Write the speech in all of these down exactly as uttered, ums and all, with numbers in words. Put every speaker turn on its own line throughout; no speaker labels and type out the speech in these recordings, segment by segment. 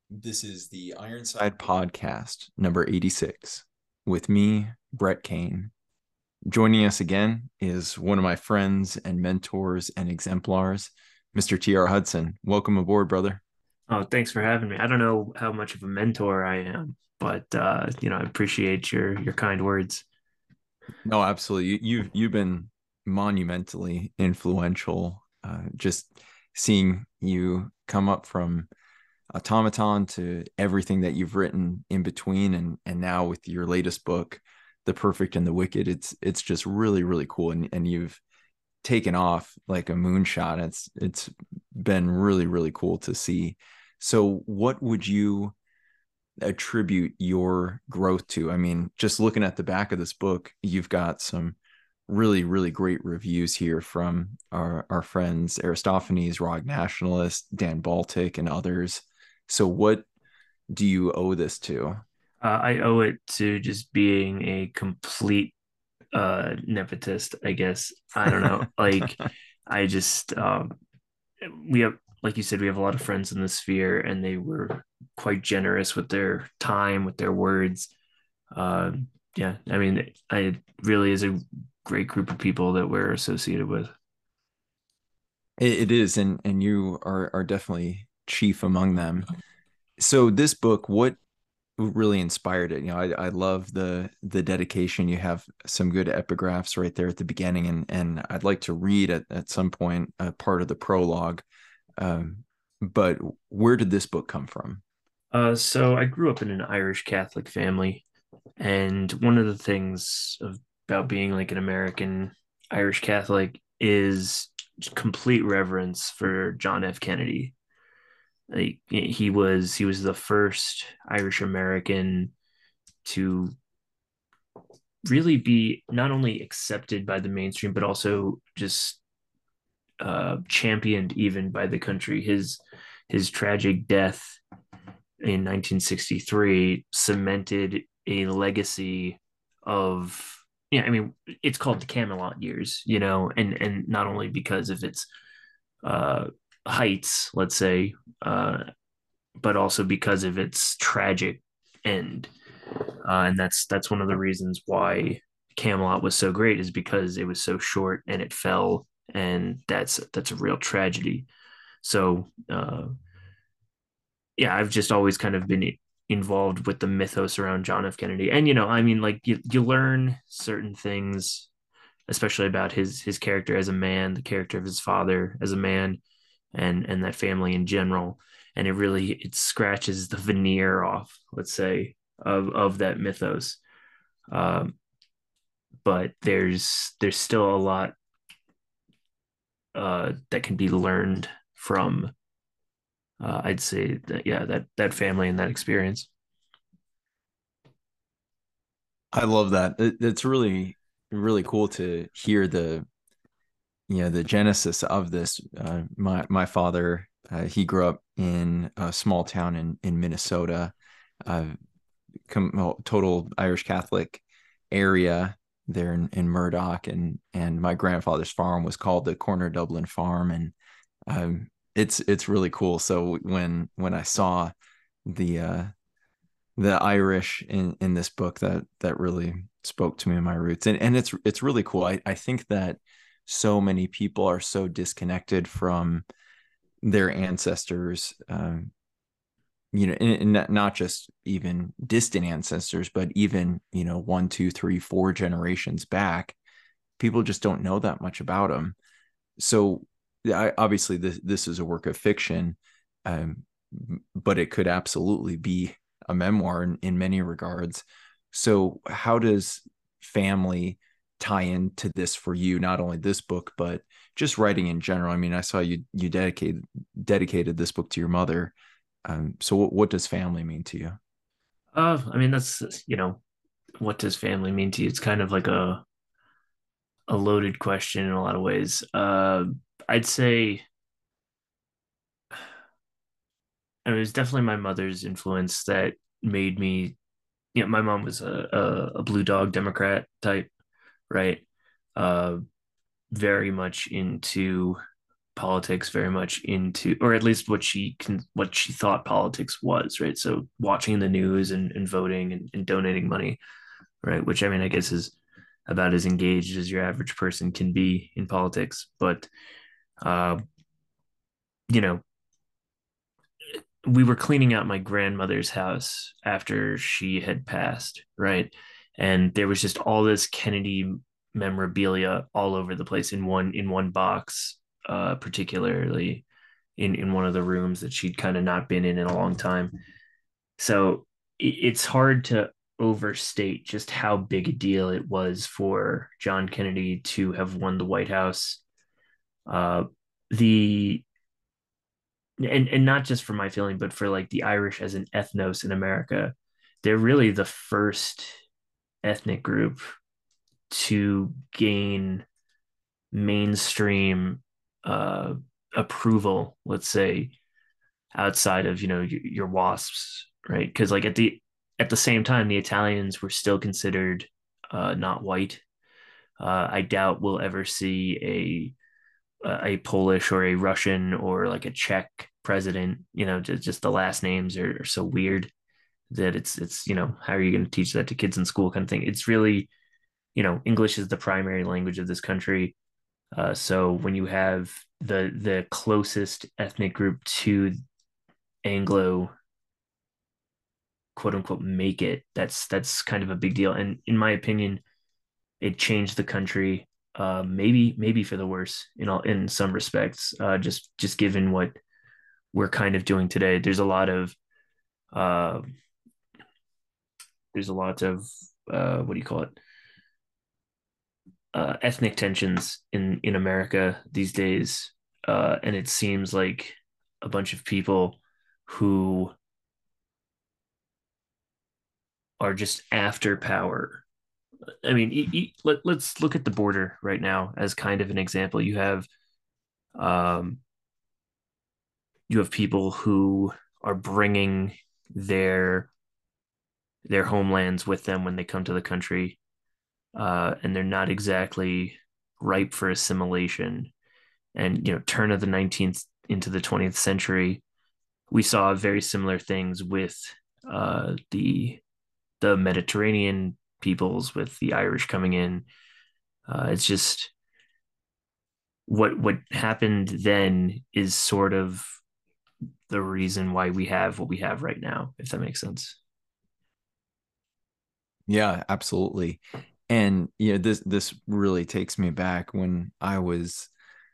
This is the Ironside Podcast, number eighty-six, with me, Brett Kane. Joining us again is one of my friends and mentors and exemplars, Mister T R. Hudson. Welcome aboard, brother.
Oh, thanks for having me. I don't know how much of a mentor I am, but uh, you know, I appreciate your your kind words.
No, absolutely. You, you've you've been monumentally influential. Uh, just seeing you come up from Automaton to everything that you've written in between, and and now with your latest book, The Perfect and the Wicked, it's it's just really really cool, and and you've taken off like a moonshot. It's it's been really really cool to see. So, what would you attribute your growth to? I mean, just looking at the back of this book, you've got some really, really great reviews here from our, our friends Aristophanes, R O G Nationalist, Dan Baltic, and others. So, what do you owe this to?
Uh, I owe it to just being a complete uh nepotist, I guess. I don't know. Like I just um we have like you said, we have a lot of friends in the sphere and they were quite generous with their time, with their words. Uh yeah, I mean, I really is a great group of people that we're associated with.
It, it is, and and you are are definitely chief among them. So, this book, what really inspired it? You know, I, I love the the dedication. You have some good epigraphs right there at the beginning, and and I'd like to read at, at some point a part of the prologue. Um, but where did this book come from?
Uh so I grew up in an Irish Catholic family. And one of the things of, about being like an American Irish Catholic is complete reverence for John F. Kennedy. Like he was he was the first Irish American to really be not only accepted by the mainstream but also just uh, championed even by the country. His his tragic death in nineteen sixty-three cemented a legacy of, yeah, I mean, it's called the Camelot years, you know, and and not only because of its uh heights, let's say, uh but also because of its tragic end. Uh, and that's that's one of the reasons why Camelot was so great, is because it was so short and it fell, and that's that's a real tragedy. So uh yeah, I've just always kind of been involved with the mythos around John F. Kennedy. And you know, I mean, like you you learn certain things, especially about his his character as a man, the character of his father as a man, and and that family in general. And it really it scratches the veneer off, let's say, of of that mythos. Um, but there's there's still a lot uh, that can be learned from. Uh, I'd say that, yeah, that that family and that experience.
I love that. It, it's really really cool to hear the you know the genesis of this. Uh, my my father, uh, he grew up in a small town in in Minnesota, uh, com- well, total Irish Catholic area there in, in Murdoch, and and my grandfather's farm was called the Corner Dublin Farm, and um, it's it's really cool. So when when I saw the uh, the Irish in in this book, that that really spoke to me and my roots, and and it's it's really cool. I I think that so many people are so disconnected from their ancestors, um, you know, and, and not just even distant ancestors, but even, you know, one, two, three, four generations back, people just don't know that much about them. So, I, obviously, this this is a work of fiction, um, but it could absolutely be a memoir in, in many regards. So, how does family tie into this for you? Not only this book, but just writing in general. I mean, I saw you you dedicated dedicated this book to your mother. Um, so, what, what does family mean to you?
Uh, I mean, that's, you know, what does family mean to you? It's kind of like a a loaded question in a lot of ways. Uh, I'd say I mean, it was definitely my mother's influence that made me. You know, my mom was a a, a blue dog Democrat type, right? Uh, Very much into. politics very much into, or at least what she can, what she thought politics was, right? So watching the news and, and voting and, and donating money, right? Which I mean, I guess is about as engaged as your average person can be in politics. But uh, you know, we were cleaning out my grandmother's house after she had passed, right? And there was just all this Kennedy memorabilia all over the place in one in one box, uh, particularly in in one of the rooms that she'd kind of not been in in a long time. So it's hard to overstate just how big a deal it was for John Kennedy to have won the White House. Uh, the and and not just for my feeling, but for like the Irish as an ethnos in America, they're really the first ethnic group to gain mainstream uh, approval, let's say, outside of you know your, your WASPs, right? Because like at the at the same time, the Italians were still considered uh, not white. Uh, I doubt we'll ever see a a Polish or a Russian or like a Czech president. You know, just, just the last names are, are so weird that it's it's you know how are you going to teach that to kids in school kind of thing. It's really you know English is the primary language of this country. Uh, so when you have the the closest ethnic group to Anglo quote unquote make it, that's that's kind of a big deal. And in my opinion, it changed the country, uh, maybe maybe for the worse in all in some respects. Uh, just just given what we're kind of doing today, there's a lot of uh, there's a lot of uh, what do you call it? Uh, ethnic tensions in in America these days, uh, and it seems like a bunch of people who are just after power. I mean, e- e- let, let's look at the border right now as kind of an example. You have um, you have people who are bringing their their homelands with them when they come to the country, uh, and they're not exactly ripe for assimilation. And you know, turn of the nineteenth into the twentieth century, we saw very similar things with uh, the the Mediterranean peoples, with the Irish coming in. Uh, it's just what what happened then is sort of the reason why we have what we have right now, if that makes sense.
Yeah, absolutely. And you know, this this really takes me back when I was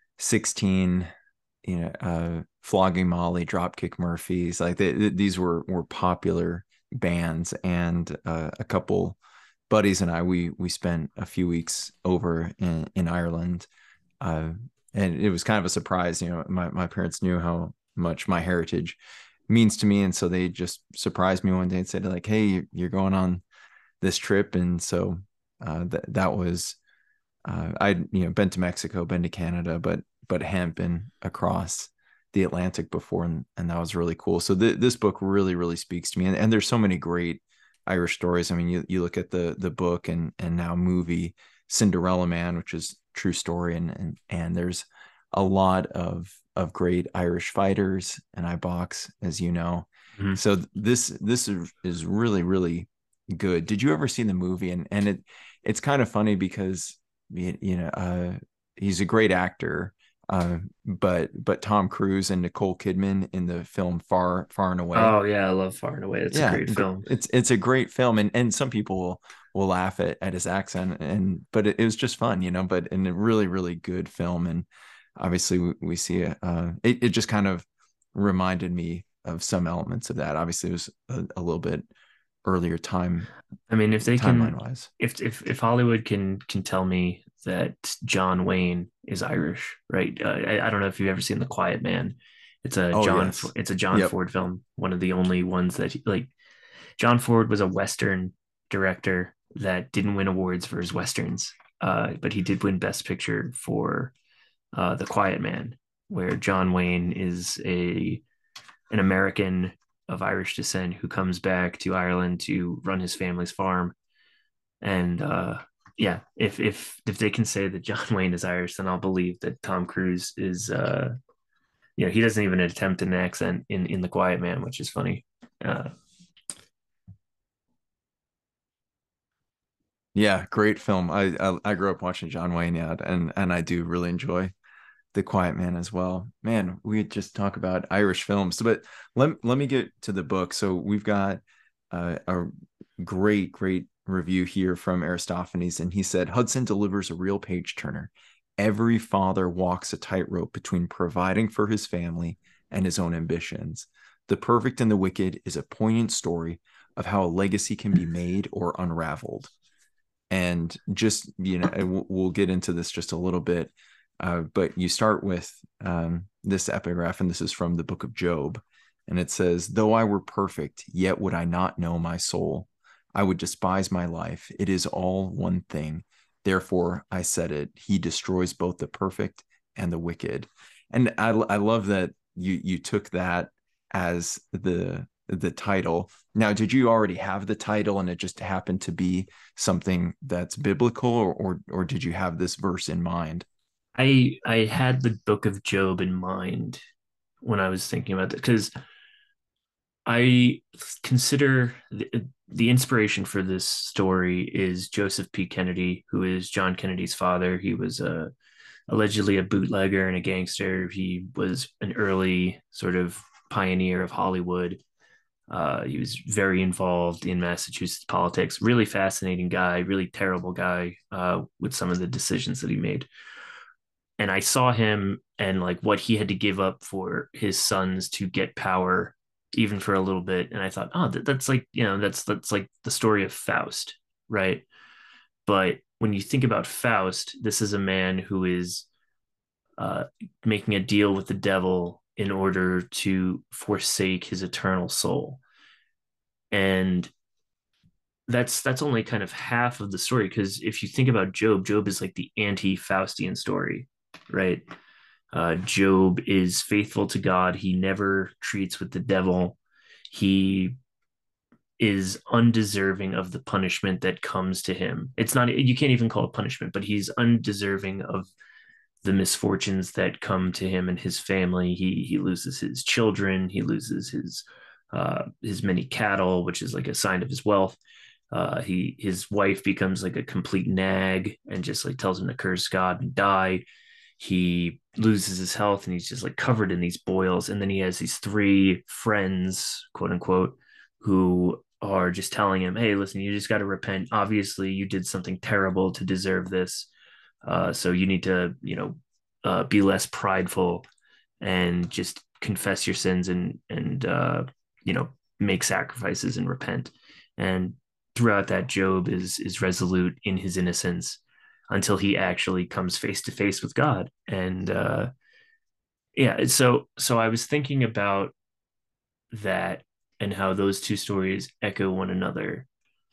sixteen, you know, uh Flogging Molly, Dropkick Murphys, like they, they- these were were popular bands. And uh, a couple buddies and I, we we spent a few weeks over in in Ireland. Uh and it was kind of a surprise, you know, my my parents knew how much my heritage means to me, and so they just surprised me one day and said like, "Hey, you're going on this trip." And so uh, that that was uh, I'd you know been to Mexico, been to Canada, but but hadn't been across the Atlantic before, and, and that was really cool. So th- this book really really speaks to me, and, and there's so many great Irish stories. I mean, you you look at the the book and and now movie Cinderella Man, which is true story, and and and there's a lot of of great Irish fighters, and I box, as you know.
Mm-hmm.
So this this is, is really really good. Did you ever see the movie? And and it it's kind of funny because you know uh, he's a great actor, uh, but but Tom Cruise and Nicole Kidman in the film Far Far and Away.
Oh yeah, I love Far and Away. It's a
Yeah,
great film.
it's it's a great film, and and some people will will laugh at, at his accent, and but it, it was just fun, you know. But in a really really good film, and obviously we, we see it, uh, it. It just kind of reminded me of some elements of that. Obviously, it was a, a little bit earlier time
I mean, if they
timeline
can,
wise.
if if if Hollywood can can tell me that John Wayne is Irish, right? Uh, I, I don't know if you've ever seen The Quiet Man. It's a
Oh
John
yes,
it's a John
yep.
Ford film, one of the only ones that like John Ford was a Western director that didn't win awards for his Westerns, uh, but he did win Best Picture for uh, The Quiet Man, where John Wayne is a an American of Irish descent who comes back to Ireland to run his family's farm. And uh, yeah, if if if they can say that John Wayne is Irish, then I'll believe that Tom Cruise is. Uh, you know, he doesn't even attempt an accent in in The Quiet Man, which is funny. Uh,
Yeah, great film. I, I I grew up watching John Wayne, yeah, and and I do really enjoy The Quiet Man as well. Man, we just talk about Irish films, but let let me get to the book. So we've got uh, a great great review here from Aristophanes, and he said Hudson delivers a real page turner. Every father walks a tightrope between providing for his family and his own ambitions. The Perfect and the Wicked is a poignant story of how a legacy can be made or unraveled. And just, you know, we'll get into this just a little bit, uh, but you start with um, this epigraph, and this is from the book of Job, and it says, though I were perfect, yet would I not know my soul. I would despise my life. It is all one thing. Therefore I said it, he destroys both the perfect and the wicked. And i, I love that you you took that as the the title. Now, did you already have the title and it just happened to be something that's biblical, or or, or did you have this verse in mind?
I I had the Book of Job in mind when I was thinking about it because I consider the, the inspiration for this story is Joseph P. Kennedy, who is John Kennedy's father. He was a allegedly a bootlegger and a gangster. He was an early sort of pioneer of Hollywood. Uh, he was very involved in Massachusetts politics. Really fascinating guy, really terrible guy uh, with some of the decisions that he made. And I saw him and like what he had to give up for his sons to get power, even for a little bit. And I thought, oh, that, that's like you know, that's that's like the story of Faust, right? But when you think about Faust, this is a man who is uh, making a deal with the devil in order to forsake his eternal soul. And that's that's only kind of half of the story because if you think about Job, Job is like the anti-Faustian story, right? Uh, Job is faithful to God. He never treats with the devil. He is undeserving of the punishment that comes to him. It's not, you can't even call it punishment, but he's undeserving of the misfortunes that come to him and his family. He he loses his children. He loses his uh, his many cattle, which is like a sign of his wealth. Uh, he his wife becomes like a complete nag and just like tells him to curse God and die. He loses his health and he's just like covered in these boils. And then he has these three friends, quote unquote, who are just telling him, "Hey, listen, you just got to repent. Obviously, you did something terrible to deserve this. Uh, so you need to, you know, uh, be less prideful and just confess your sins and and uh, you know make sacrifices and repent." And throughout that, Job is is resolute in his innocence until he actually comes face to face with God. And uh, yeah, so so I was thinking about that and how those two stories echo one another,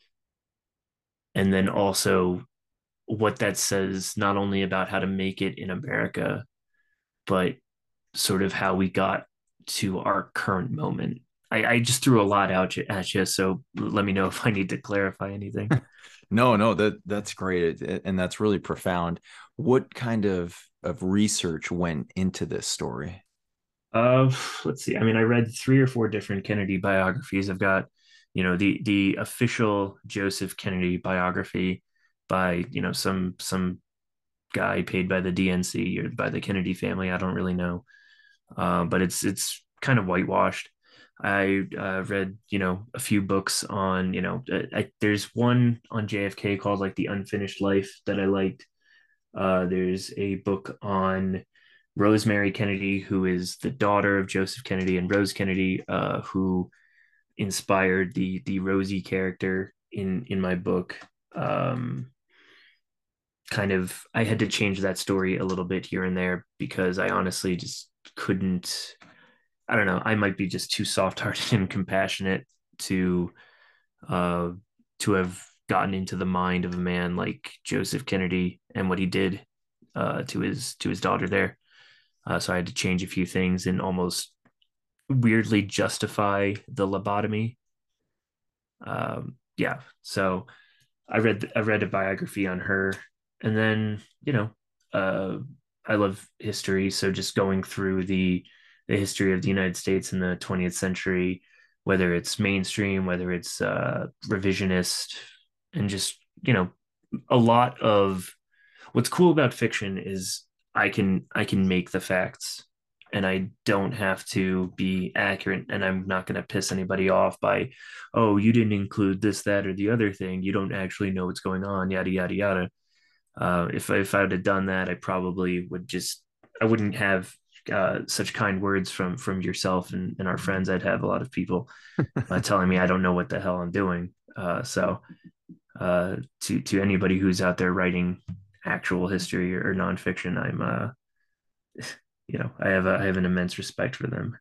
and then also what that says not only about how to make it in America, but sort of how we got to our current moment. I, I just threw a lot out at you, so let me know if I need to clarify anything.
No, no, that that's great, and that's really profound. What kind of of research went into this story?
Uh, let's see. I mean, I read three or four different Kennedy biographies. I've got, you know, the the official Joseph Kennedy biography by, you know, some some guy paid by the D N C or by the Kennedy family. I don't really know, uh, but it's it's kind of whitewashed. I uh, read, you know, a few books on, you know, uh, I, there's one on J F K called like The Unfinished Life that I liked. Uh, there's a book on Rosemary Kennedy, who is the daughter of Joseph Kennedy and Rose Kennedy, uh, who inspired the the Rosie character in in my book. Um, kind of, I had to change that story a little bit here and there because I honestly just couldn't. I don't know. I might be just too soft-hearted and compassionate to uh, to have gotten into the mind of a man like Joseph Kennedy and what he did uh, to his to his daughter there. Uh, so I had to change a few things and almost weirdly justify the lobotomy. Um, yeah. So I read I read a biography on her, and then you know, uh, I love history, so just going through the the history of the United States in the twentieth century, whether it's mainstream, whether it's uh, revisionist, and just you know, a lot of what's cool about fiction is I can I can make the facts and I don't have to be accurate and I'm not going to piss anybody off by, oh, you didn't include this, that, or the other thing. You don't actually know what's going on, yada, yada, yada. Uh, if, if I would have done that, I probably would just, I wouldn't have uh, such kind words from from yourself and, and our friends. I'd have a lot of people uh, telling me I don't know what the hell I'm doing. Uh, so uh, to to anybody who's out there writing actual history or, or nonfiction, I'm uh, you know, I have a, I have an immense respect for them.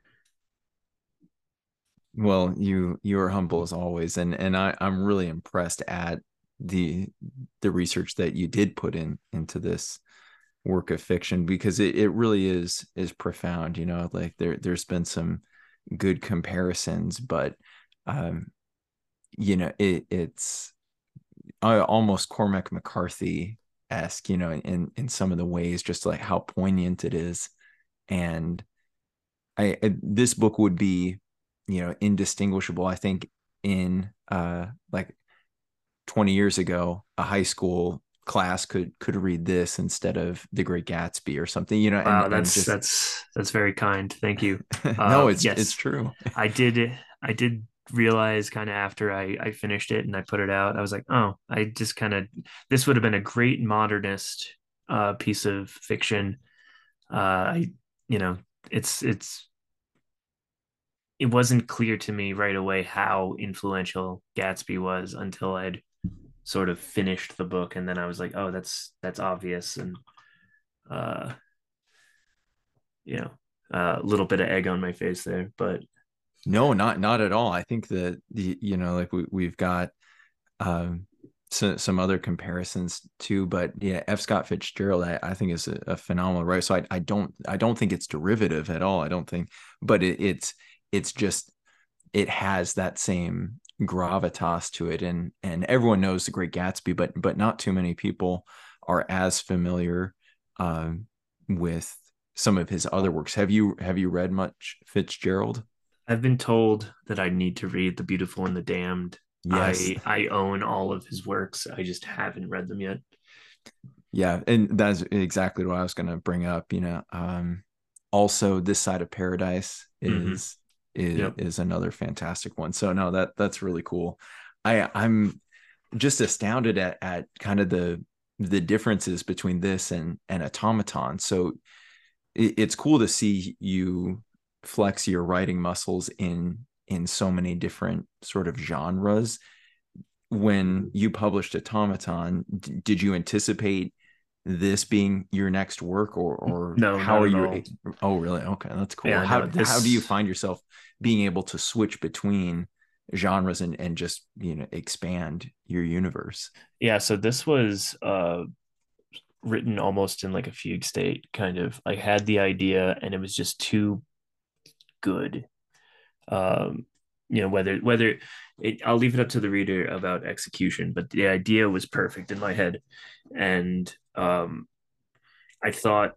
Well, you you are humble as always, and and I I'm really impressed at the the research that you did put in into this work of fiction because it, it really is is profound. You know, like there there's been some good comparisons, but um, you know, it it's uh, almost Cormac McCarthy esque, you know, in in some of the ways, just like how poignant it is, and I, I this book would be, you know, indistinguishable. I think in uh like twenty years ago, a high school class could could read this instead of The Great Gatsby or something, you know, and
Wow,
and
that's
just
that's that's very kind. Thank you.
no,
Uh,
it's it's
yes,
true.
I did. I did realize kind of after I I finished it and I put it out, I was like, oh, I just kind of this would have been a great modernist uh, piece of fiction. Uh, I you know, it's it's it wasn't clear to me right away how influential Gatsby was until I'd sort of finished the book, and then I was like, oh, that's that's obvious, and uh, you know, a uh, little bit of egg on my face there, but
No, not not at all. I think that the you know like we we've got um so, some other comparisons too, but yeah, F. Scott Fitzgerald I, I think is a, a phenomenal writer. So I I don't I don't think it's derivative at all. I don't think, but it, it's it's just it has that same gravitas to it, and and everyone knows The Great Gatsby, but but not too many people are as familiar um, with some of his other works. Have you have you read much Fitzgerald?
I've been told that I need to read The Beautiful and the Damned.
Yes.
I I own all of his works. I just haven't read them yet.
Yeah, and that's exactly what I was going to bring up. You know, um, also This Side of Paradise
Mm-hmm.
is is
Yep.
is another fantastic one. So no, that that's really cool. I I'm just astounded at at kind of the the differences between this and and Automaton. So it, it's cool to see you flex your writing muscles in in so many different sort of genres. When you published Automaton, d- did you anticipate this being your next work, or or
No,
how
not
are
at
you?
all.
Oh, really? Okay, that's cool.
Yeah, no,
How how do you
this
find yourself being able to switch between genres and and just, you know, expand your universe?
yeah, so this was uh written almost in like a fugue state, kind of. I had the idea and it was just too good. Um, you know, whether whether it, I'll leave it up to the reader about execution, but the idea was perfect in my head. And um I thought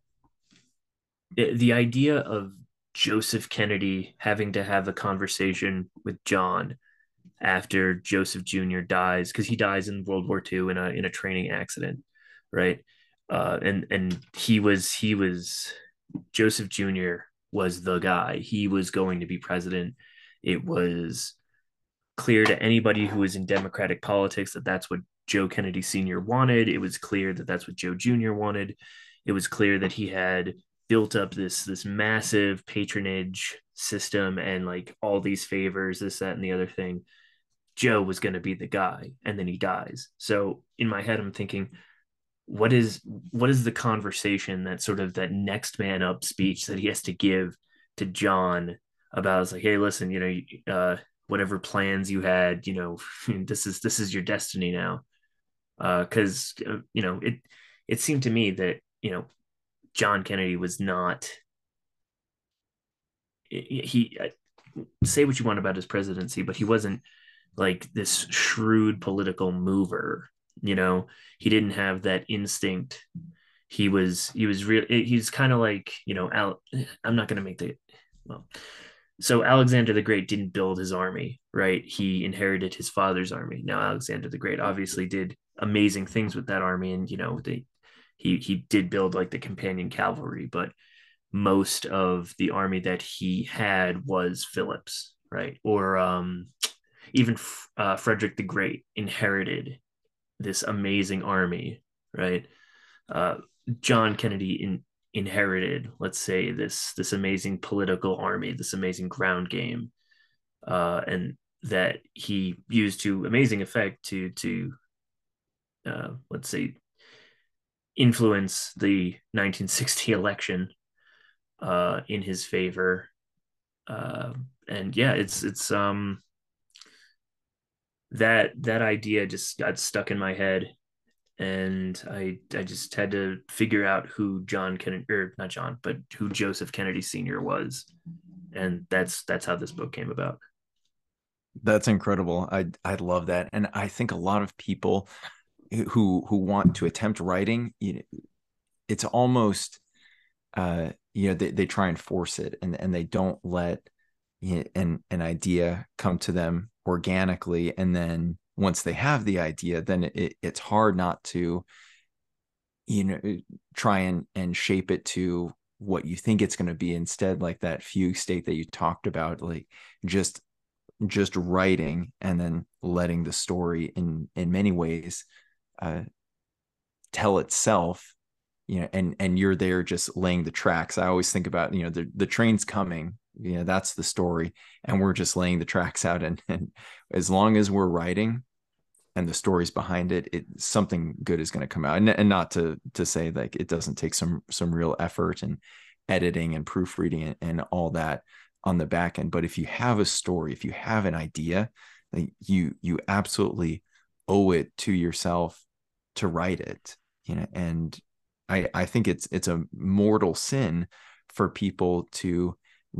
it, the idea of Joseph Kennedy having to have a conversation with John after Joseph Junior dies, because he dies in World War Two in a in a training accident, right? Uh, and and he was he was Joseph Junior was the guy. He was going to be president. It was clear to anybody who was in Democratic politics that that's what Joe Kennedy Senior wanted. It was clear that that's what Joe Junior wanted. It was clear that he had built up this this massive patronage system and like all these favors, this, that, and the other thing. Joe was going to be the guy, and then he dies. So in my head, I'm thinking, what is what is the conversation, that sort of that next man up speech that he has to give to John about? It's like, hey, listen, you know, uh, whatever plans you had, you know, this is this is your destiny now. Because uh, uh, you know, it it seemed to me that you know John Kennedy was not he. Uh, say what you want about his presidency, but he wasn't like this shrewd political mover. You know, he didn't have that instinct. He was he was real. He's kind of like, you know, Al, I'm not going to make the well. So Alexander the Great didn't build his army, right? He inherited his father's army. Now Alexander the Great obviously did amazing things with that army, and you know they he he did build like the companion cavalry, but most of the army that he had was Philip's, right? Or um, even uh, Frederick the Great inherited this amazing army, right? Uh, John Kennedy in, inherited, let's say, this this amazing political army, this amazing ground game, uh, and that he used to amazing effect to to uh, let's say influence the nineteen sixty election uh, in his favor. Uh, and yeah, it's it's um that that idea just got stuck in my head, and I I just had to figure out who John Kennedy, or not John, but who Joseph Kennedy Senior was, and that's that's how this book came about.
That's incredible. I I love that. And I think a lot of people who who want to attempt writing, you know, it's almost uh you know they, they try and force it, and and they don't let, you know, an an idea come to them organically, and then once they have the idea, then it, it's hard not to, you know, try and and shape it to what you think it's going to be instead, like that fugue state that you talked about, like just just writing and then letting the story in in many ways uh tell itself, you know, and and you're there just laying the tracks. I always think about, you know, the the train's coming, you know, that's the story, and we're just laying the tracks out, and and as long as we're writing and the stories behind it, it something good is going to come out. And, and not to to say like it doesn't take some some real effort and editing and proofreading and, and all that on the back end, but if you have a story, if you have an idea, like you you absolutely owe it to yourself to write it, you know. And i i think it's it's a mortal sin for people to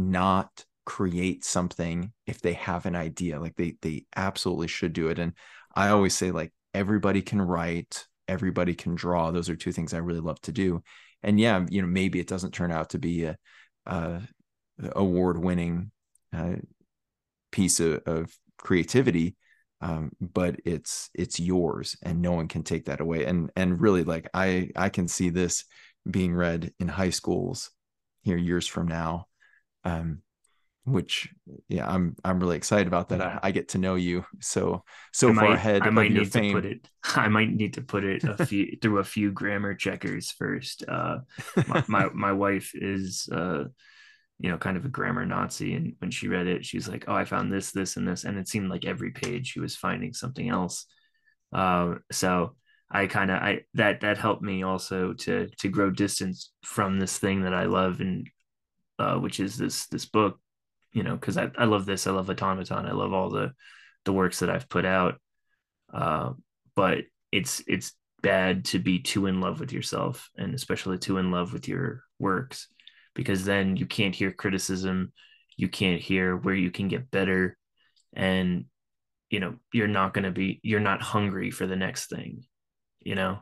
not create something if they have an idea. Like they they absolutely should do it. And I always say, like, everybody can write, everybody can draw. Those are two things I really love to do. And yeah, you know, maybe it doesn't turn out to be a, a award-winning uh, piece of, of creativity, um, but it's it's yours, and no one can take that away. And and really, like, I I can see this being read in high schools here years from now. Um, which, yeah, I'm I'm really excited about that. I, I get to know you so
I
so far
might
ahead
I
of
might
your
need to put
fame.
it I might need to put it a few through a few grammar checkers first. Uh, my, my my wife is uh you know kind of a grammar Nazi, and when she read it, she's like, "Oh, I found this, this, and this," and it seemed like every page she was finding something else. Uh, so I kind of I that that helped me also to to grow distance from this thing that I love, and uh, which is this this book. You know, because I, I love this. I love Automaton. I love all the the works that I've put out. Uh, but it's it's bad to be too in love with yourself, and especially too in love with your works, because then you can't hear criticism, you can't hear where you can get better, and you know you're not going to be you're not hungry for the next thing. You know.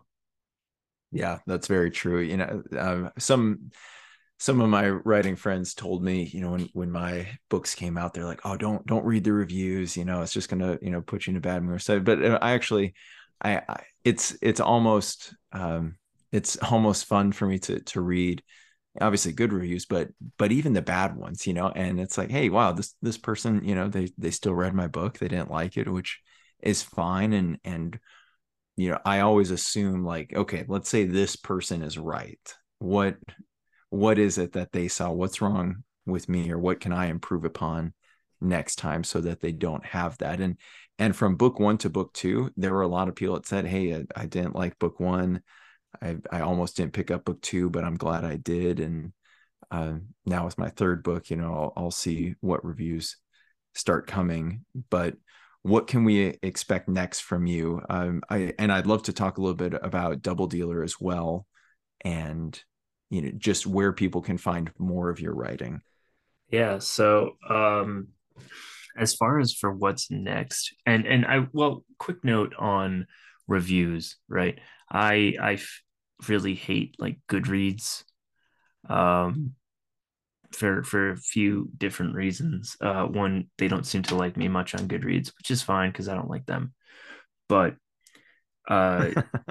Yeah, that's very true. You know, um, some some of my writing friends told me, you know, when when my books came out, they're like, "Oh, don't don't read the reviews. You know, it's just gonna, you know, put you in a bad mood." So, but uh, I actually, I, I it's it's almost um, it's almost fun for me to to read, obviously good reviews, but but even the bad ones, you know. And it's like, hey, wow, this this person, you know, they they still read my book, they didn't like it, which is fine. And and you know, I always assume, like, okay, let's say this person is right. What what is it that they saw? What's wrong with me, or what can I improve upon next time so that they don't have that? And and from book one to book two, there were a lot of people that said, hey, I, I didn't like book one. I, I almost didn't pick up book two, but I'm glad I did. And uh, now with my third book, you know, I'll, I'll see what reviews start coming. But what can we expect next from you? Um, I and I'd love to talk a little bit about Double Dealer as well, and you know, just where people can find more of your writing.
Yeah. So um, as far as for what's next, and and I well, quick note on reviews, right? I I f- really hate like Goodreads, um, for for a few different reasons. Uh, one, they don't seem to like me much on Goodreads, which is fine because I don't like them. But uh,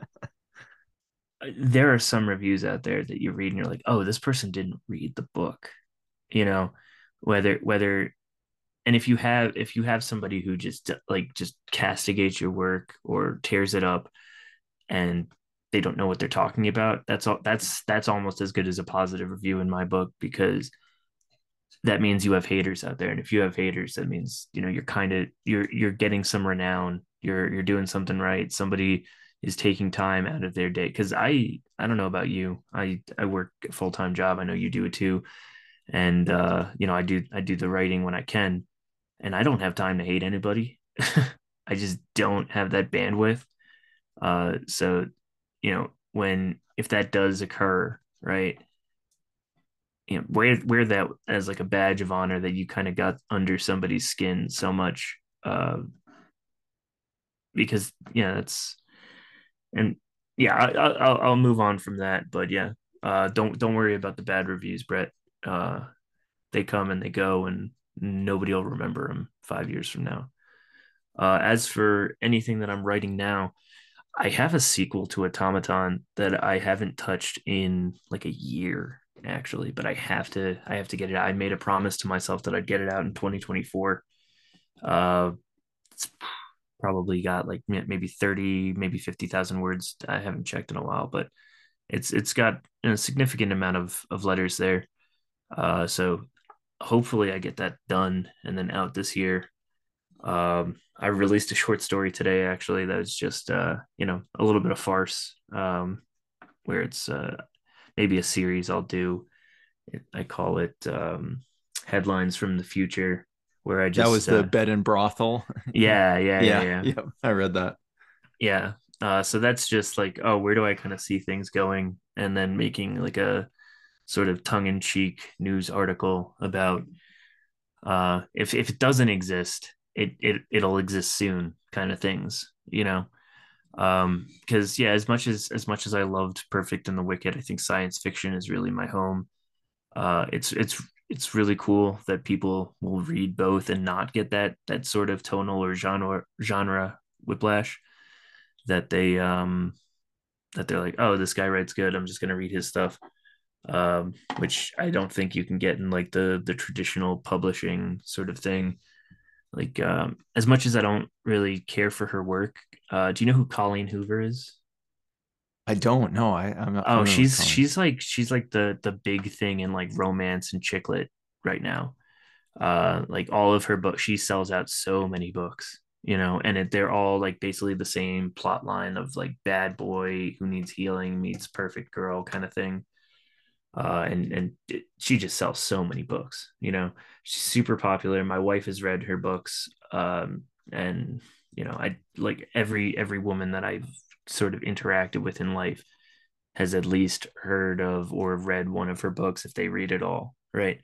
there are some reviews out there that you read and you're like, oh, this person didn't read the book, you know, whether whether and if you have if you have somebody who just like just castigates your work or tears it up and they don't know what they're talking about, that's all that's that's almost as good as a positive review in my book, because that means you have haters out there. And if you have haters, that means, you know, you're kind of you're you're getting some renown. You're you're doing something right. Somebody is taking time out of their day. Because I I don't know about you. I I work a full time job. I know you do it too. And uh, you know, I do I do the writing when I can, and I don't have time to hate anybody. I just don't have that bandwidth. Uh, so you know, when if that does occur, right? You know, wear wear that as like a badge of honor that you kind of got under somebody's skin so much, uh because yeah, that's and yeah, I, I, I'll I'll move on from that. But yeah, uh don't don't worry about the bad reviews, Brett. uh they come and they go, and nobody will remember them five years from now. Uh as for anything that I'm writing now, I have a sequel to Automaton that I haven't touched in like a year actually, but I have to I have to get it out. I made a promise to myself that I'd get it out in twenty twenty-four. Uh it's probably got like maybe thirty, maybe fifty thousand words. I haven't checked in a while, but it's it's got a significant amount of of letters there. Uh so hopefully I get that done and then out this year. Um, I released a short story today, actually, that was just, uh, you know, a little bit of farce, um, where it's uh, maybe a series I'll do. I call it um, Headlines from the Future, where I
That was
just,
the
uh,
bed and brothel.
yeah, yeah, yeah,
Yeah,
yeah,
yeah, I read that.
yeah. Uh, so that's just like, oh, where do I kind of see things going? And then making like a sort of tongue in cheek news article about uh, if if it doesn't exist, it it it'll exist soon, kind of things, you know. Um, because yeah, as much as as much as I loved Perfect and the Wicked, I think science fiction is really my home. Uh, it's it's it's really cool that people will read both and not get that that sort of tonal or genre genre whiplash, that they um that they're like, oh, this guy writes good, I'm just gonna read his stuff. Um, which I don't think you can get in like the the traditional publishing sort of thing. Like, um, as much as I don't really care for her work, uh, do you know who Colleen Hoover is?
I don't know. I I'm not
Oh,
familiar with
she's
Colleen.
she's like she's like the the big thing in like romance and chick lit right now. Uh, like all of her books, she sells out so many books, you know, and it, they're all like basically the same plot line of like bad boy who needs healing meets perfect girl kind of thing. Uh, and and it, she just sells so many books. You know, she's super popular. My wife has read her books, um, and you know, I like every every woman that I've sort of interacted with in life has at least heard of or read one of her books if they read it all, right?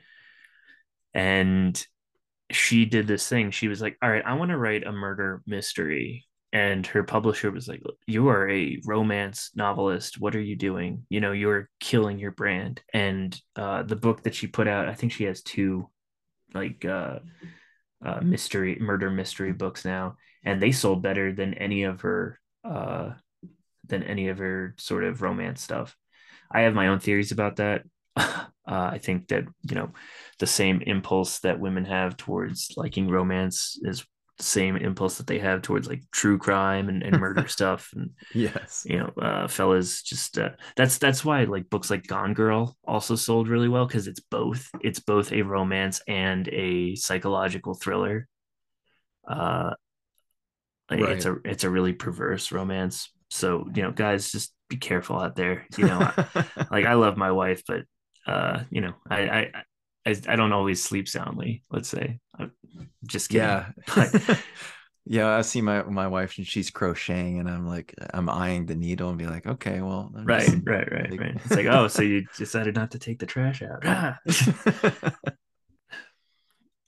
And she did this thing. She was like, all right, I want to write a murder mystery. And her publisher was like, you are a romance novelist. What are you doing? You know, you're killing your brand. And uh, the book that she put out, I think she has two like uh, uh, mystery, murder mystery books now. And they sold better than any of her, uh, than any of her sort of romance stuff. I have my own theories about that. uh, I think that, you know, the same impulse that women have towards liking romance is the same impulse that they have towards like true crime and, and murder stuff. And,
Yes.
you know, uh, fellas just, uh, that's, that's why like books like Gone Girl also sold really well. Cause it's both, it's both a romance and a psychological thriller. Uh, it's
Right.
a, it's a really perverse romance. So, you know, guys, just be careful out there. You know, I, like I love my wife, but uh, you know, I, I I I don't always sleep soundly. Let's say, I'm just kidding,
Yeah.
but
Yeah, I see my my wife and she's crocheting and I'm like I'm eyeing the needle and be like, okay, well, I'm just
right, right, right,
like
right. It's like, oh, so you decided not to take the trash out. Ah.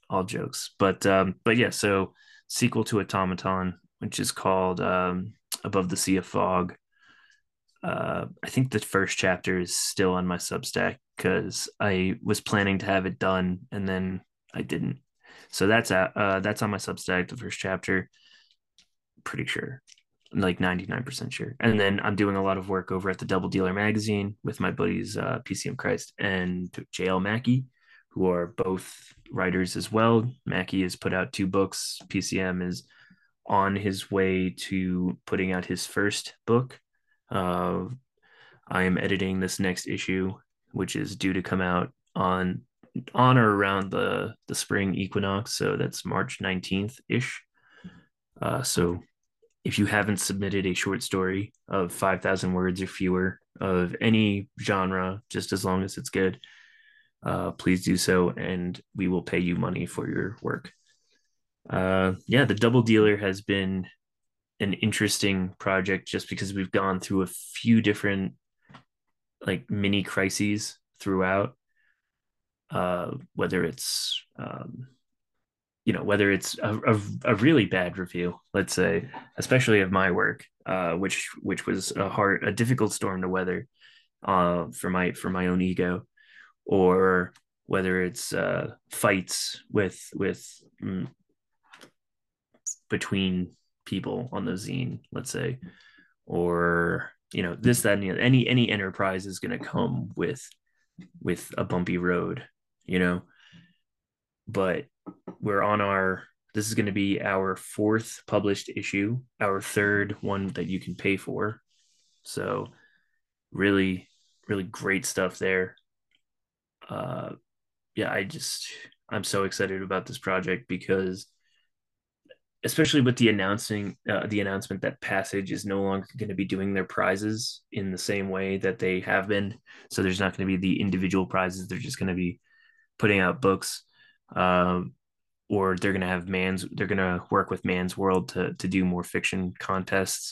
all jokes. But um, but yeah, so sequel to Automaton, which is called um, Above the Sea of Fog. Uh, I think the first chapter is still on my Substack because I was planning to have it done and then I didn't. So that's at, uh, that's on my Substack, the first chapter. Pretty sure, like ninety-nine percent sure. And then I'm doing a lot of work over at the Double Dealer magazine with my buddies uh, P C M Christ and J L Mackey, who are both writers as well. Mackey has put out two books. P C M is on his way to putting out his first book. Uh, I am editing this next issue, which is due to come out on on or around the the spring equinox. So that's March nineteenth ish. Uh, so if you haven't submitted a short story of five thousand words or fewer of any genre, just as long as it's good, uh, please do so, and we will pay you money for your work. Uh, yeah, the Double Dealer has been an interesting project just because we've gone through a few different like mini crises throughout. Uh, whether it's um, you know whether it's a, a, a really bad review, let's say, especially of my work, uh, which which was a hard, a difficult storm to weather uh, for my for my own ego, or whether it's uh, fights with with mm, between people on the zine, let's say, or you know this that and the other. any any enterprise is going to come with with a bumpy road, you know. But we're on our this is going to be our fourth published issue, our third one that you can pay for. So really, really great stuff there. Uh, yeah, I just I'm so excited about this project because, especially with the announcing uh, the announcement that Passage is no longer going to be doing their prizes in the same way that they have been. So there's not going to be the individual prizes. They're just going to be putting out books. Um, or they're going to have man's they're going to work with Man's World to to do more fiction contests.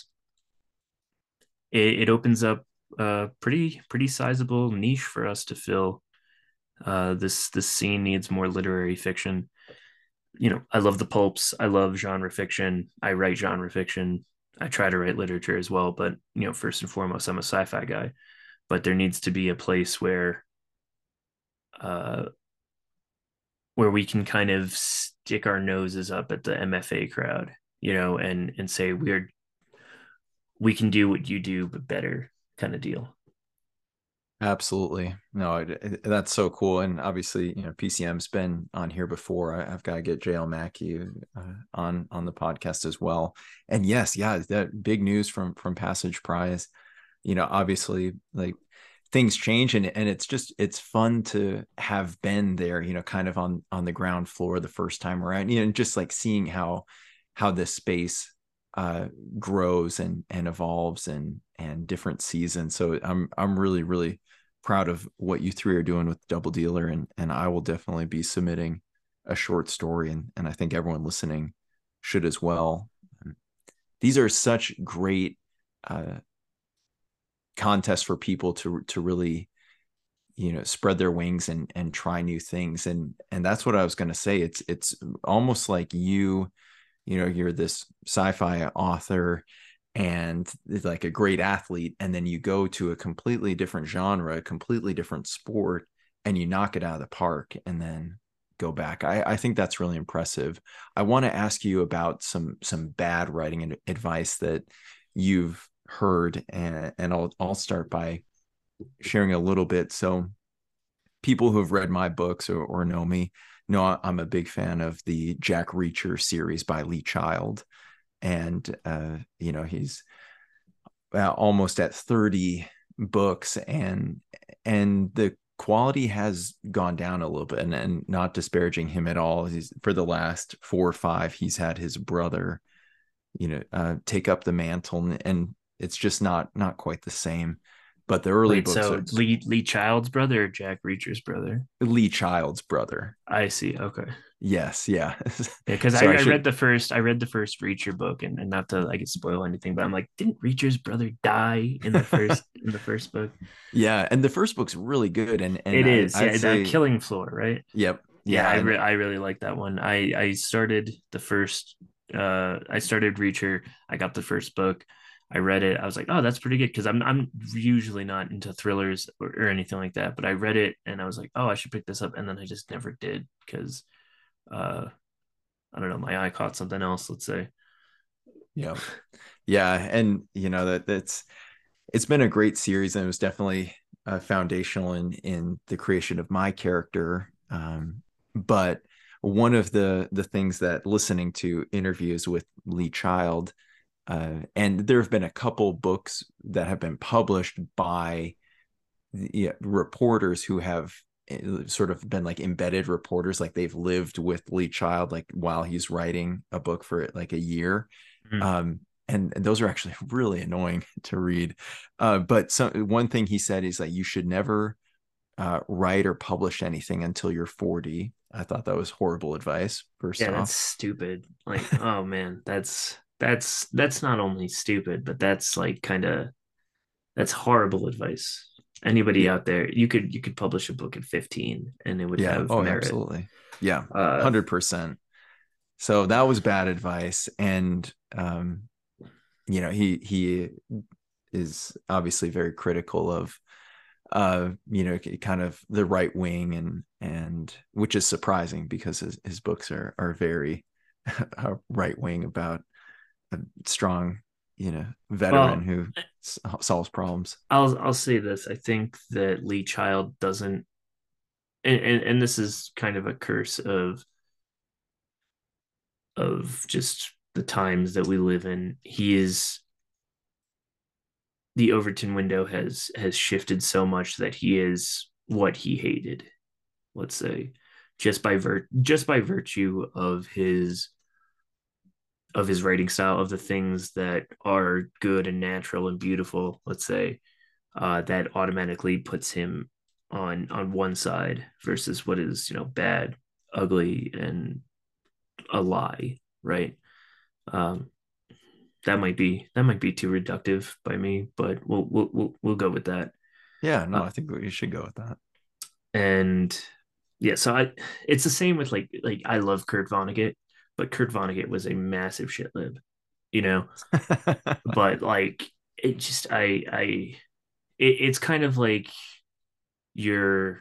It, it opens up a pretty pretty sizable niche for us to fill. Uh, this this scene needs more literary fiction. You know, I love the pulps. I love genre fiction. I write genre fiction. I try to write literature as well, but you know, first and foremost, I'm a sci-fi guy. But there needs to be a place where uh, where we can kind of stick our noses up at the M F A crowd, you know, and and say we're we can do what you do but better, kind of deal.
Absolutely. No, it, it, that's so cool. And obviously, you know, P C M's been on here before. I, I've got to get J L Mackey uh, on on the podcast as well. And yes, yeah, that big news from from Passage Prize. You know, obviously, like things change, and and it's just it's fun to have been there. You know, kind of on on the ground floor the first time around. You know, and just like seeing how how this space uh, grows and and evolves and and different seasons. So I'm I'm really really proud of what you three are doing with Double Dealer, and and I will definitely be submitting a short story, and and I think everyone listening should as well. These are such great uh, contests for people to to really, you know, spread their wings and and try new things, and and that's what I was going to say. It's it's almost like you, you know, you're this sci-fi author and like a great athlete, and then you go to a completely different genre, a completely different sport, and you knock it out of the park and then go back. I, I think that's really impressive. I want to ask you about some some bad writing and advice that you've heard, and, and I'll I'll start by sharing a little bit. So people who have read my books or, or know me know I'm a big fan of the Jack Reacher series by Lee Child. And, uh, you know, he's uh, almost at thirty books, and, and the quality has gone down a little bit, and, and not disparaging him at all. He's for the last four or five, he's had his brother, you know, uh, take up the mantle, and, and it's just not, not quite the same. But the early
Wait,
books
so
are
Lee Lee Child's brother or Jack Reacher's brother?
Lee Child's brother.
I see. Okay.
Yes. Yeah.
Yeah, because I,
So I
I read
should,
the first I read the first Reacher book, and, and not to like spoil anything, but I'm like, didn't Reacher's brother die in the first in the first book?
yeah. And the first book's really good. And, and
It
I,
is,
I'd
yeah, that
say,
Killing Floor, right?
yep.
Yeah,
Yeah,
I
and
re- I really like that one. I I started the first uh I started Reacher. I got the first book. I read it. I was like, "Oh, that's pretty good," because I'm I'm usually not into thrillers or, or anything like that, but I read it and I was like, "Oh, I should pick this up." And then I just never did because uh I don't know, my eye caught something else, let's say.
yeah, yeah, and you know that that's it's been a great series, and it was definitely uh, foundational in in the creation of my character. Um, but one of the the things that listening to interviews with Lee Child, uh, and there have been a couple books that have been published by yeah, reporters who have eh, sort of been like embedded reporters, like they've lived with Lee Child like while he's writing a book for like a year.
Mm.
Um, and, and those are actually really annoying to read. Uh, but some one thing he said is like you should never uh, write or publish anything until you're forty. I thought that was horrible advice, first
Yeah, that's
off.
stupid. Like, oh man, that's that's that's not only stupid, but that's like kind of that's horrible advice. Anybody
Yeah,
out there, you could you could publish a book at fifteen and it would
yeah.
have
Oh,
merit.
absolutely. Yeah,
Uh,
one hundred percent. So that was bad advice. And um, you know, he he is obviously very critical of uh you know kind of the right wing, and and which is surprising because his, his books are are very right wing about a strong you know veteran
well,
who s- solves problems.
I'll I'll say this. I think that Lee Child doesn't, and, and, and this is kind of a curse of of just the times that we live in. He is the Overton window has has shifted so much that he is what he hated, let's say, just by vir- just by virtue of his of his writing style, of the things that are good and natural and beautiful, let's say, uh, that automatically puts him on on one side versus what is, you know, bad, ugly, and a lie, right? Um, that might be that might be too reductive by me, but we'll we'll we'll, we'll go with that.
Yeah, no,
Uh,
I think we should go with that.
and yeah, so I it's the same with like like I love Kurt Vonnegut, but Kurt Vonnegut was a massive shit lib, you know. But like it just I I it, it's kind of like you're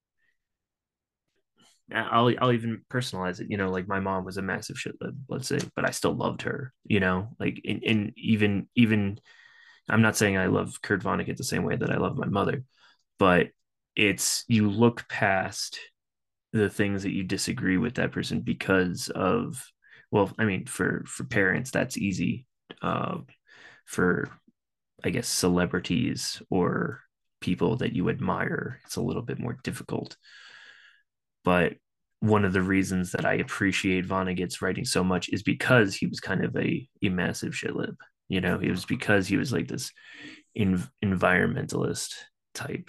I'll I'll even personalize it. You know, like my mom was a massive shit lib, let's say, but I still loved her. You know, like and, and even even I'm not saying I love Kurt Vonnegut the same way that I love my mother, but it's you look past the things that you disagree with that person because of, well, I mean, for for parents that's easy. Uh, for I guess celebrities or people that you admire, it's a little bit more difficult. But one of the reasons that I appreciate Vonnegut's writing so much is because he was kind of a, a massive shit lib. You know, it was because he was like this in, environmentalist type.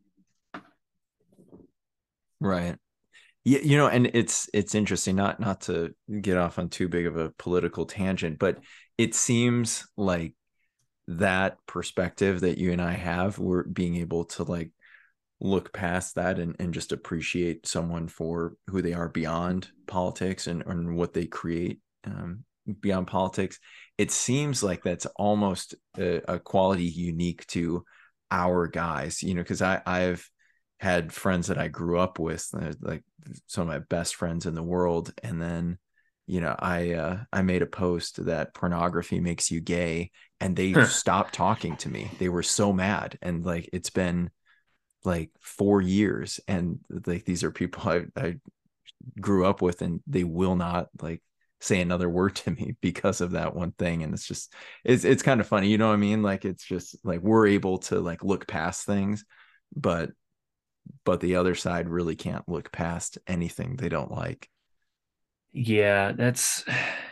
Right. Yeah, you know, and it's it's interesting, not not to get off on too big of a political tangent, but it seems like that perspective that you and I have, we're being able to like look past that, and, and just appreciate someone for who they are beyond politics, and, and what they create um, beyond politics. It seems like that's almost a, a quality unique to our guys, you know, because I I've had friends that I grew up with, uh, like some of my best friends in the world, and then you know I uh, I made a post that pornography makes you gay, and they stopped talking to me. They were so mad, and like it's been like four years, and like these are people I, I grew up with, and they will not like say another word to me because of that one thing. And it's just it's it's kind of funny, you know what I mean? Like it's just like we're able to like look past things, but but the other side really can't look past anything they don't like.
Yeah, that's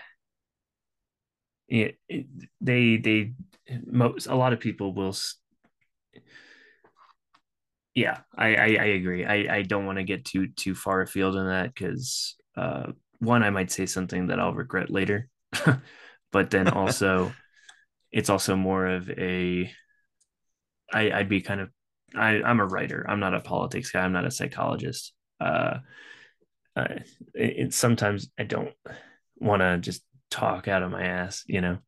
it, it, they they most a lot of people will. Yeah, I I, I agree. I I don't want to get too too far afield in that because uh one, I might say something that I'll regret later, but then also it's also more of a I I'd be kind of I I'm a writer. I'm not a politics guy. I'm not a psychologist. Uh, uh, it, it, sometimes I don't want to just talk out of my ass, you know.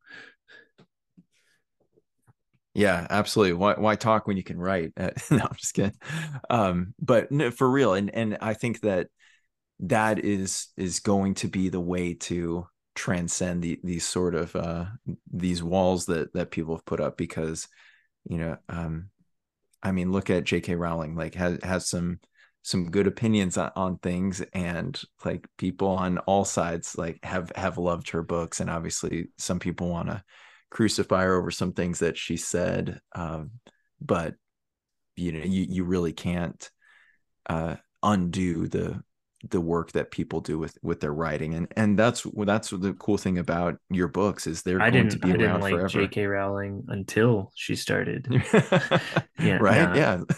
Yeah, absolutely. Why why talk when you can write? Uh, no, I'm just kidding. Um, but no, for real, and and I think that that is is going to be the way to transcend the, these sort of uh, these walls that that people have put up, because you know, um, I mean, look at J K. Rowling, like has has some some good opinions on, on things, and like people on all sides like have have loved her books, and obviously some people want to crucify her over some things that she said, um, but you know, you you really can't uh, undo the the work that people do with with their writing, and and that's that's the cool thing about your books is they're
I
going to
didn't
be
I didn't
around
like
forever.
J K. Rowling until she started. Yeah,
Right,
nah.
yeah.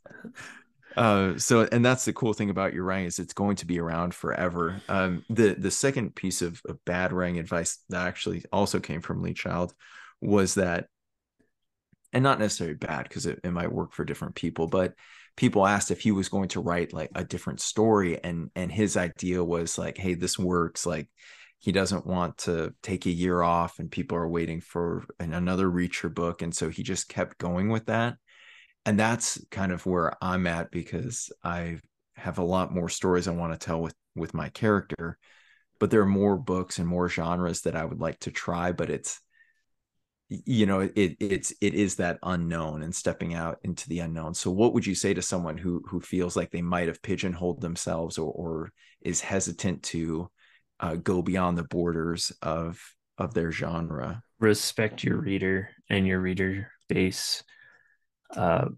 Uh, so, and that's the cool thing about your writing is it's going to be around forever. Um, the the second piece of, of bad writing advice that actually also came from Lee Child was that, and not necessarily bad because it, it might work for different people, but people asked if he was going to write like a different story, and and his idea was like, hey, this works. Like he doesn't want to take a year off, and people are waiting for an, another Reacher book, and so he just kept going with that. And that's kind of where I'm at, because I have a lot more stories I want to tell with with my character, but there are more books and more genres that I would like to try, but it's, you know, it it's it is that unknown and stepping out into the unknown. So what would you say to someone who who feels like they might have pigeonholed themselves, or, or is hesitant to uh, go beyond the borders of of their genre?
Respect your reader and your reader base. Uh,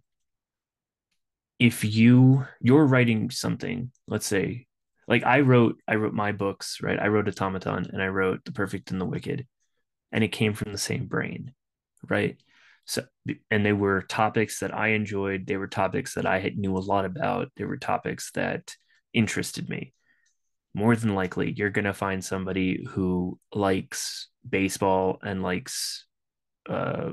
if you you're writing something, let's say, like I wrote I wrote my books, right? I wrote Automaton and I wrote The Perfect and the Wicked, and it came from the same brain, right? So, and they were topics that I enjoyed. They were topics that I had, knew a lot about. They were topics that interested me. More than likely, you're going to find somebody who likes baseball and likes uh,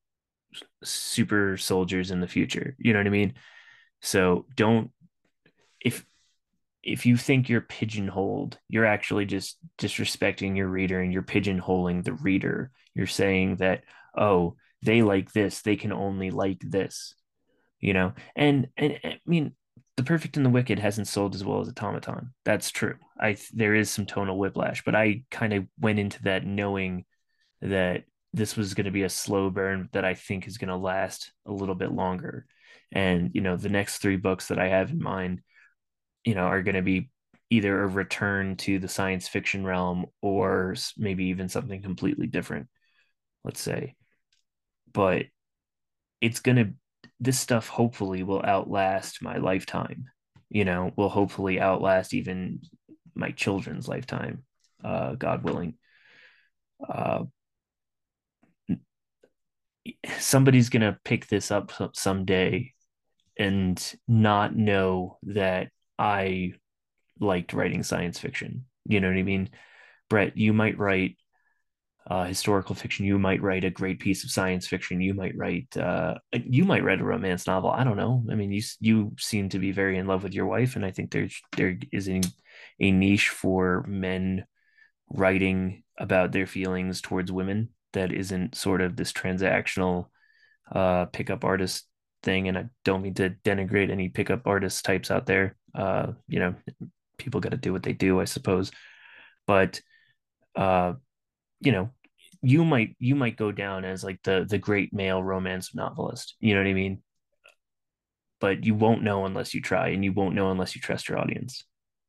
super soldiers in the future. You know what I mean? So don't, if if you think you're pigeonholed, you're actually just disrespecting your reader and you're pigeonholing the reader. You're saying that, oh, they like this, they can only like this, you know? And and I mean, The Perfect and the Wicked hasn't sold as well as Automaton. That's true. I There is some tonal whiplash, but I kind of went into that knowing that this was going to be a slow burn that I think is going to last a little bit longer. And, you know, the next three books that I have in mind, you know, are going to be either a return to the science fiction realm or maybe even something completely different, let's say. But it's going to, this stuff hopefully will outlast my lifetime, you know, will hopefully outlast even my children's lifetime, uh, God willing. Uh, Somebody's going to pick this up someday and not know that I liked writing science fiction. You know what I mean? Brett, you might write uh, historical fiction. You might write a great piece of science fiction. You might write uh, you might write a romance novel. I don't know. I mean, you you seem to be very in love with your wife, and I think there's there is a, a niche for men writing about their feelings towards women that isn't sort of this transactional uh, pickup artist thing. And I don't mean to denigrate any pickup artist types out there. Uh, you know, people got to do what they do, I suppose. But uh, you know, you might you might go down as like the the great male romance novelist. You know what I mean? But you won't know unless you try, and you won't know unless you trust your audience.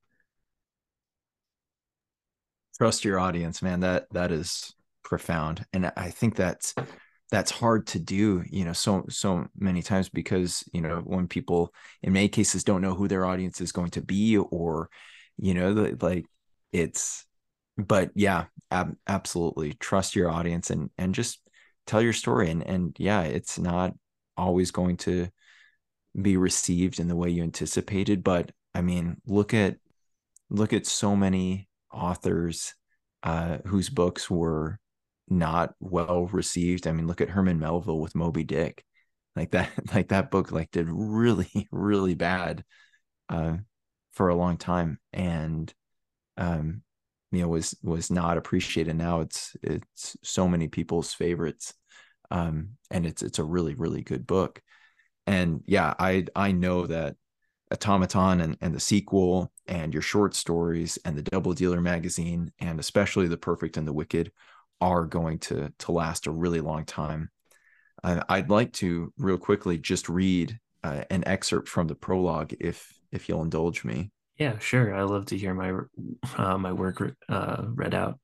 Trust your audience, man. That that is profound, and I think that's that's hard to do, you know, so so many times, because you know, when people in many cases don't know who their audience is going to be, or you know, like it's, but yeah, ab- absolutely trust your audience, and and just tell your story, and and yeah, it's not always going to be received in the way you anticipated, but I mean, look at look at so many authors uh, whose books were not well received. I mean, look at Herman Melville with Moby Dick. Like that, like that book, like did really, really bad uh, for a long time, and um, you know, was was not appreciated. Now it's it's so many people's favorites, um, and it's it's a really really good book. And yeah, I I know that Automaton and, and the sequel and your short stories and the Double Dealer magazine and especially The Perfect and the Wicked are going to to last a really long time. I, I'd like to real quickly just read uh, an excerpt from the prologue if if you'll indulge me.
Yeah, sure. I love to hear my uh, my work uh, read out.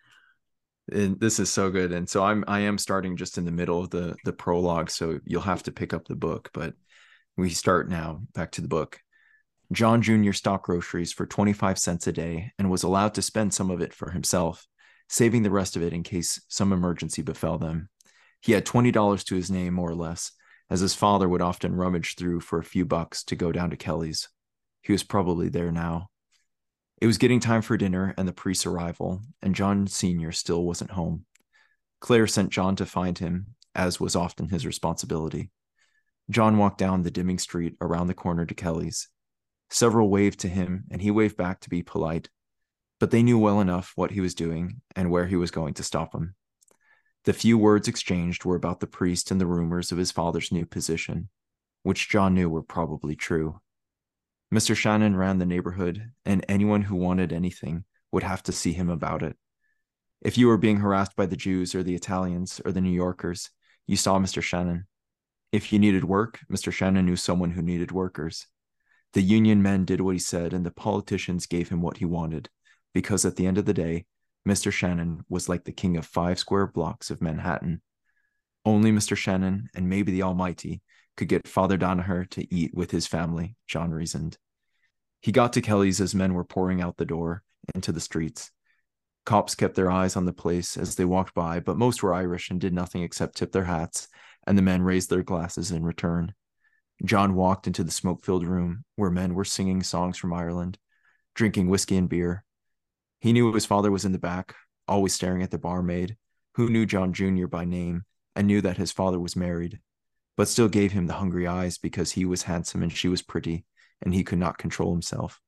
And this is so good. And so I'm I am starting just in the middle of the the prologue, so you'll have to pick up the book. But we start now. Back to the book. John Junior stocked groceries for twenty-five cents a day and was allowed to spend some of it for himself, saving the rest of it in case some emergency befell them. He had twenty dollars to his name, more or less, as his father would often rummage through for a few bucks to go down to Kelly's. He was probably there now. It was getting time for dinner and the priest's arrival, and John Senior still wasn't home. Claire sent John to find him, as was often his responsibility. John walked down the dimming street around the corner to Kelly's. Several waved to him, and he waved back to be polite, but they knew well enough what he was doing and where he was going to stop him. The few words exchanged were about the priest and the rumors of his father's new position, which John knew were probably true. Mister Shannon ran the neighborhood, and anyone who wanted anything would have to see him about it. If you were being harassed by the Jews or the Italians or the New Yorkers, you saw Mister Shannon. If you needed work, Mister Shannon knew someone who needed workers. The union men did what he said, and the politicians gave him what he wanted, because at the end of the day, Mister Shannon was like the king of five square blocks of Manhattan. Only Mister Shannon, and maybe the Almighty, could get Father Danaher to eat with his family, John reasoned. He got to Kelly's as men were pouring out the door into the streets. Cops kept their eyes on the place as they walked by, but most were Irish and did nothing except tip their hats, and the men raised their glasses in return. John walked into the smoke-filled room where men were singing songs from Ireland, drinking whiskey and beer. He knew his father was in the back, always staring at the barmaid, who knew John Junior by name and knew that his father was married, but still gave him the hungry eyes because he was handsome and she was pretty, and he could not control himself.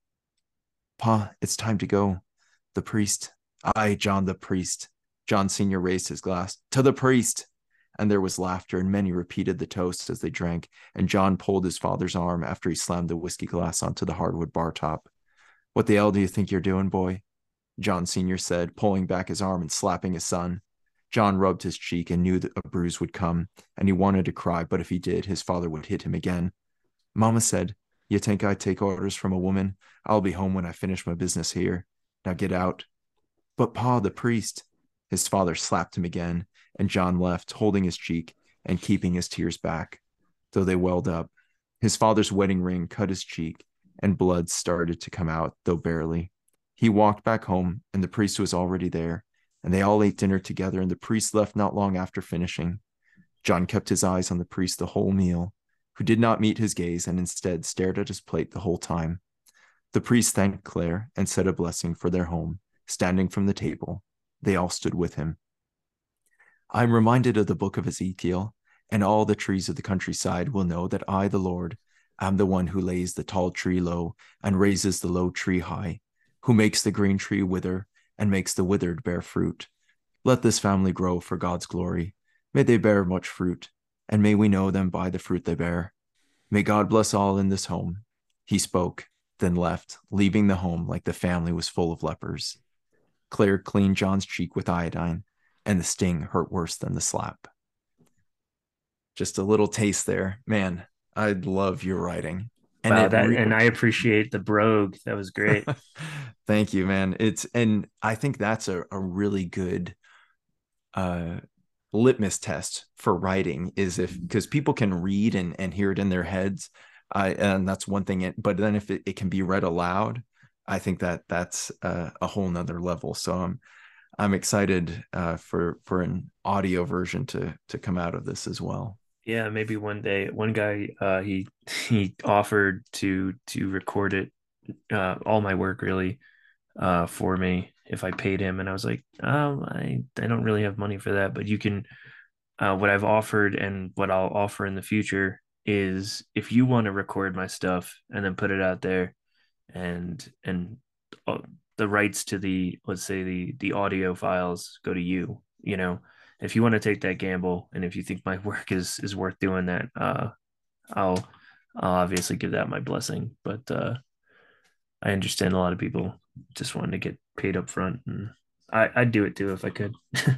Pa, it's time to go. The priest. Aye, John the priest. John Senior raised his glass. To the priest. And there was laughter, and many repeated the toast as they drank, and John pulled his father's arm after he slammed the whiskey glass onto the hardwood bar top. What the hell do you think you're doing, boy? John Senior said, pulling back his arm and slapping his son. John rubbed his cheek and knew that a bruise would come, and he wanted to cry, but if he did, his father would hit him again. Mama said, you think I take orders from a woman? I'll be home when I finish my business here. Now get out. But Pa, the priest. His father slapped him again, and John left, holding his cheek and keeping his tears back, though they welled up. His father's wedding ring cut his cheek, and blood started to come out, though barely. He walked back home, and the priest was already there, and they all ate dinner together, and the priest left not long after finishing. John kept his eyes on the priest the whole meal, who did not meet his gaze and instead stared at his plate the whole time. The priest thanked Claire and said a blessing for their home, standing from the table. They all stood with him. I'm reminded of the book of Ezekiel, and all the trees of the countryside will know that I, the Lord, am the one who lays the tall tree low and raises the low tree high, who makes the green tree wither and makes the withered bear fruit. Let this family grow for God's glory. May they bear much fruit, and may we know them by the fruit they bear. May God bless all in this home. He spoke, then left, leaving the home like the family was full of lepers. Claire cleaned John's cheek with iodine, and the sting hurt worse than the slap. Just a little taste there. Man, I love your writing. And
Wow,
it
that
really
and I appreciate the brogue. That was great.
Thank you, man. It's and I think that's a, a really good uh litmus test for writing is if because people can read and, and hear it in their heads. Uh, and that's one thing. It, but then if it, it can be read aloud, I think that that's a, a whole nother level. So I'm I'm excited uh, for for an audio version to to come out of this as well.
Yeah, maybe one day. One guy, uh, he he offered to to record it, uh, all my work really, uh, for me if I paid him, and I was like, oh, I I don't really have money for that, but you can. Uh, what I've offered and what I'll offer in the future is if you want to record my stuff and then put it out there, and and uh, the rights to the, let's say, the the audio files go to you. You know, if you want to take that gamble, and if you think my work is is worth doing that, uh, I'll I'll obviously give that my blessing. But uh, I understand a lot of people just wanting to get paid up front, and I, I'd do it too if I could.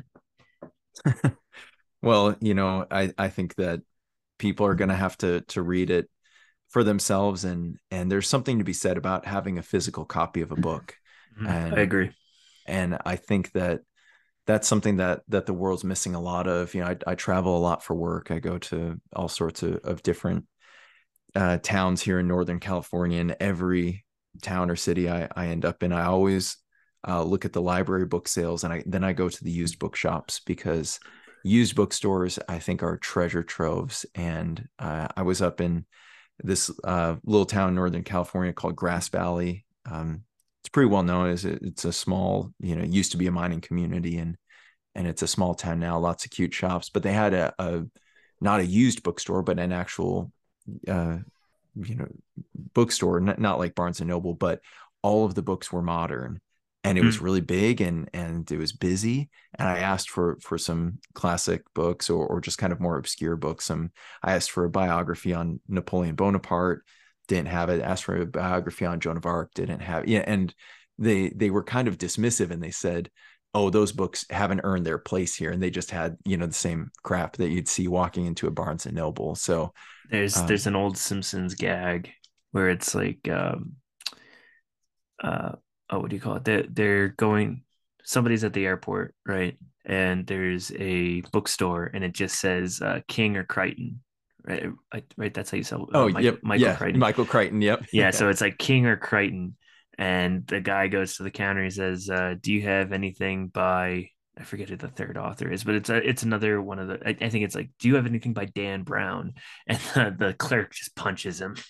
Well, you know, I I think that people are going to have to to read it for themselves, and and there's something to be said about having a physical copy of a book.
I
And
agree.
and I think that that's something that that the world's missing a lot of. You know, I, I travel a lot for work. I go to all sorts of, of different uh, towns here in Northern California, and every town or city I, I end up in, I always uh, look at the library book sales, and I then I go to the used bookshops, because used bookstores, I think, are treasure troves. And uh, I was up in this uh, little town in Northern California called Grass Valley. Um, it's pretty well known as it, it's a small, you know, used to be a mining community, and and it's a small town now. Lots of cute shops, but they had a, a not a used bookstore, but an actual, uh, you know, bookstore, not, not like Barnes and Noble, but all of the books were modern, and it was
Mm.
really big, and and it was busy. And I asked for for some classic books, or or just kind of more obscure books. Some I asked for a biography on Napoleon Bonaparte, didn't have it. Asked for a biography on Joan of Arc, didn't have it. Yeah, and they they were kind of dismissive, and they said, "Oh, those books haven't earned their place here," and they just had, you know, the same crap that you'd see walking into a Barnes and Noble. So
There's there's
um,
an old Simpsons gag where it's like, um, uh, oh, what do you call it? They're, they're going, somebody's at the airport, right? And there's a bookstore, and it just says uh, King or Crichton, right? I, right, that's how you sell
oh,
uh, Michael
yep,
Michael
yeah,
Crichton.
Michael Crichton, yep.
Yeah, so it's like King or Crichton, and the guy goes to the counter. He says, uh, "Do you have anything by?" I forget who the third author is, but it's a, it's another one of the. I, I think it's like, "Do you have anything by Dan Brown?" And the, the clerk just punches him.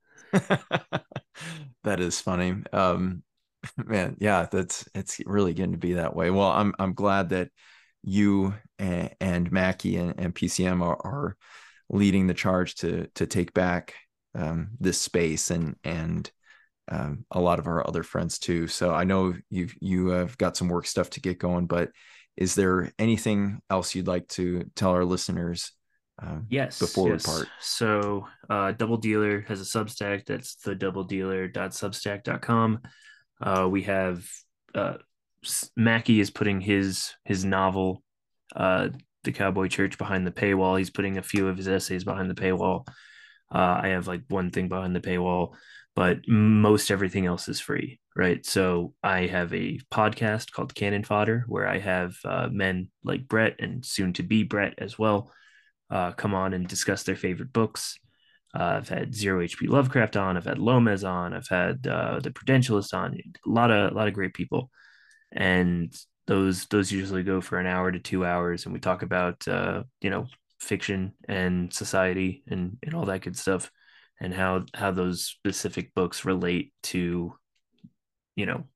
That is funny. Um, man, yeah, that's it's really getting to be that way. Well, I'm I'm glad that you and, and Mackie and, and P C M are, are leading the charge to to take back um, this space, and and um, a lot of our other friends too. So I know you've you have got some work stuff to get going, but is there anything else you'd like to tell our listeners um,
Yes,
before we
yes.
part?
So, uh, Double Dealer has a Substack. That's the double dealer dot substack dot com. Uh, we have uh, Mackie is putting his his novel, uh, The Cowboy Church, behind the paywall. He's putting a few of his essays behind the paywall. Uh, I have like one thing behind the paywall, but most everything else is free, right? So I have a podcast called Cannon Fodder, where I have uh, men like Brett, and soon to be Brett as well, uh, come on and discuss their favorite books. Uh, I've had Zero H P Lovecraft on. I've had Lomez on. I've had uh, the Prudentialist on. A lot of a lot of great people, and those those usually go for an hour to two hours, and we talk about uh, you know, fiction and society, and and all that good stuff, and how how those specific books relate to, you know,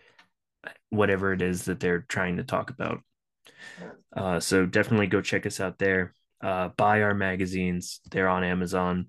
whatever it is that they're trying to talk about. Uh, so definitely go check us out there. Uh, buy our magazines; they're on Amazon.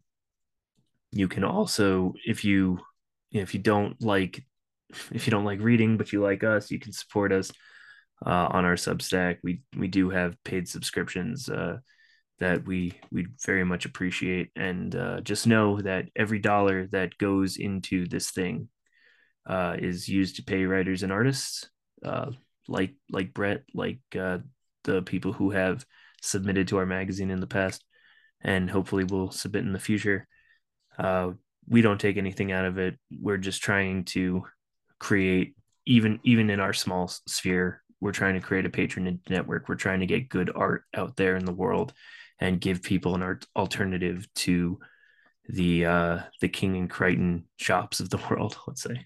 You can also, if you if you don't like if you don't like reading but you like us, you can support us uh, on our Substack. We we do have paid subscriptions uh, that we we very much appreciate, and uh, just know that every dollar that goes into this thing uh, is used to pay writers and artists, uh, like like Brett, like uh, the people who have submitted to our magazine in the past, and hopefully will submit in the future. Uh, we don't take anything out of it. We're just trying to create, even even in our small sphere, we're trying to create a patronage network. We're trying to get good art out there in the world and give people an art alternative to the uh, the King and Crichton shops of the world, let's say.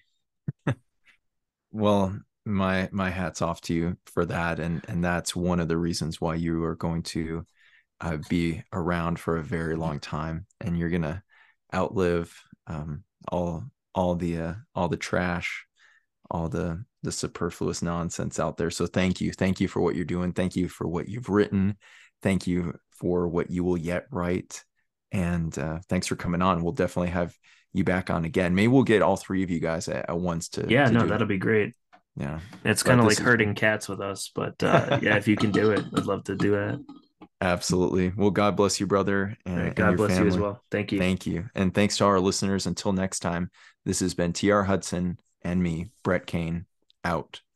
Well, my my hat's off to you for that, and and that's one of the reasons why you are going to uh, be around for a very long time, and you're gonna outlive um, all all the uh, all the trash, all the the superfluous nonsense out there. So thank you, thank you for what you're doing. Thank you for what you've written. Thank you for what you will yet write. And uh, thanks for coming on. We'll definitely have you back on again. Maybe we'll get all three of you guys at, at once to
Yeah,
to
no,
do it.
that'll be great.
Yeah.
It's kind
But
of
this
like
is
herding cats with us, but uh, yeah, if you can do it, I'd love to do that.
absolutely. Well, God bless you, brother,
All
and,
right,
and
God
your
bless you as
family.
well. Thank you.
Thank you. And thanks to our listeners. Until next time, this has been T R Hudson and me, Brett Kane, out.